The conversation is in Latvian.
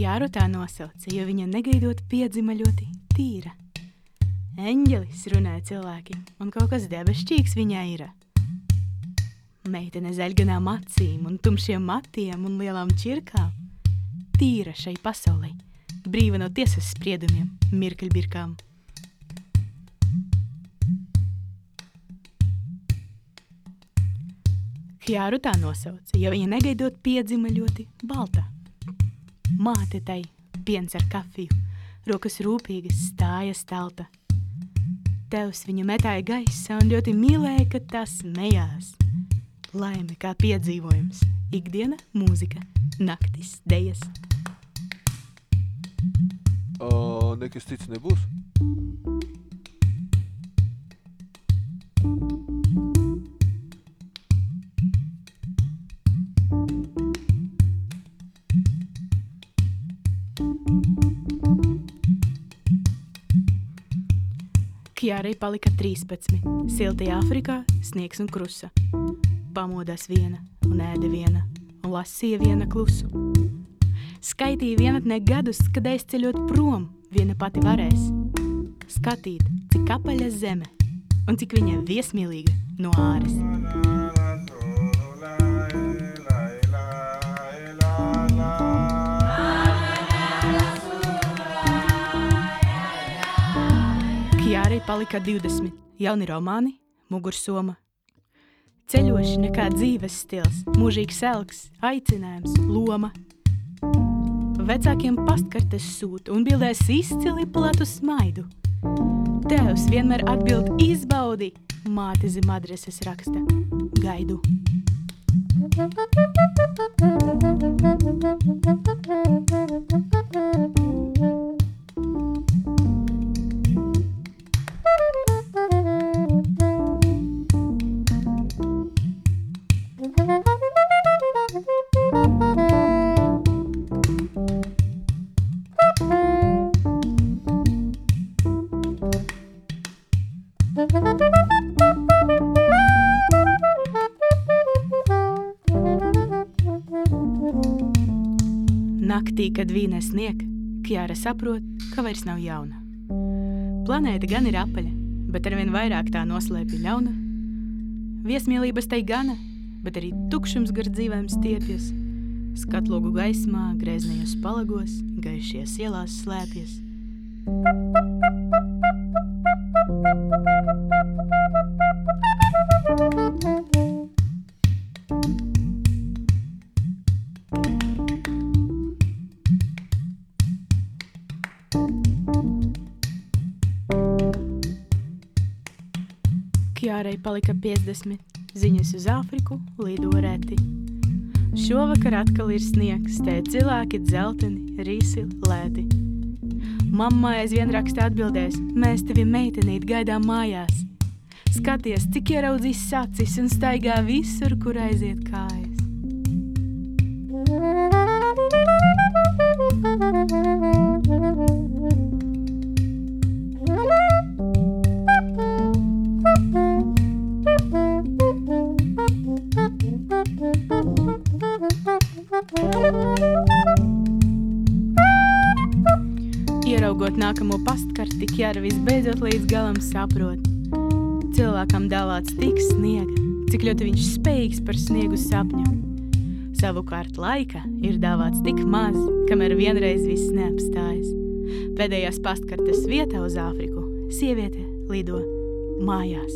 Kjāru tā nosauca, jo viņa negaidot piedzima ļoti tīra. Eņģelis runāja cilvēki, un kaut kas debešķīgs viņai ir. Meitene zaļganām acīm un tumšiem matiem un lielām čirkām. Tīra šai pasaulē, brīva no tiesas spriedumiem, mirkļbirkām. Kjāru tā nosauca, jo viņa negaidot piedzima ļoti balta. Māte tai piens ar kafiju, rokas rūpīgas stāja stalta. Tevs viņu metāja gaisa un ļoti mīlēja, kad tas smejās. Laime kā piedzīvojums, ikdiena mūzika, naktis dejas. Nekas cits nebūs? Kjārai palika 13, siltajā Afrikā sniegs un krusa. Pamodās viena un ēda viena un lasīja viena klusu. Skaitīja vienatnē gadus, kad aizceļot prom viena pati varēs. Skatīt, cik apaļa zeme un cik viņa viesmīlīga no āres. Kjārai palika 20, jauni romāni, mugursoma. Ceļoši nekā dzīves stils, mūžīgs elks, aicinājums, loma. Vecākiem pastkartes sūta un bildēs izcili platu smaidu. Tēvs vienmēr atbild izbaudi, māte zem adreses raksta gaidu. Naktī, kad vīnē snieg, Kjāra saprot, ka vairs nav jauna. Planēta gan ir apaļa, bet arvien vairāk tā noslēpja ļauna. Viesmīlības tai gana, bet arī tukšums gar dzīvēm stiepjas. Skatlogu gaismā, greznējos palagos, gaišies ielās slēpjas. Kjārai palika 50, ziņas uz Āfriku lido reti. Šovakar atkal ir sniegs, te cilvēki dzelteni, rīsi, lēti. Mamma aizvien raksta atbildēs, mēs tevi meitenīt gaidām mājās. Skaties, cik ieraudzīs acis un staigā visur, kur aiziet kājas. Ieraugot nākamo pastkarti, Kjāra visbeidzot līdz galam saprot. Cilvēkam dāvāts tik sniega, cik ļoti viņš spējīgs par sniegu sapņu. Savukārt laika ir dāvāts tik maz, kamēr vienreiz viss neapstājas. Pēdējās pastkartes vietā uz Āfriku sieviete lido mājās.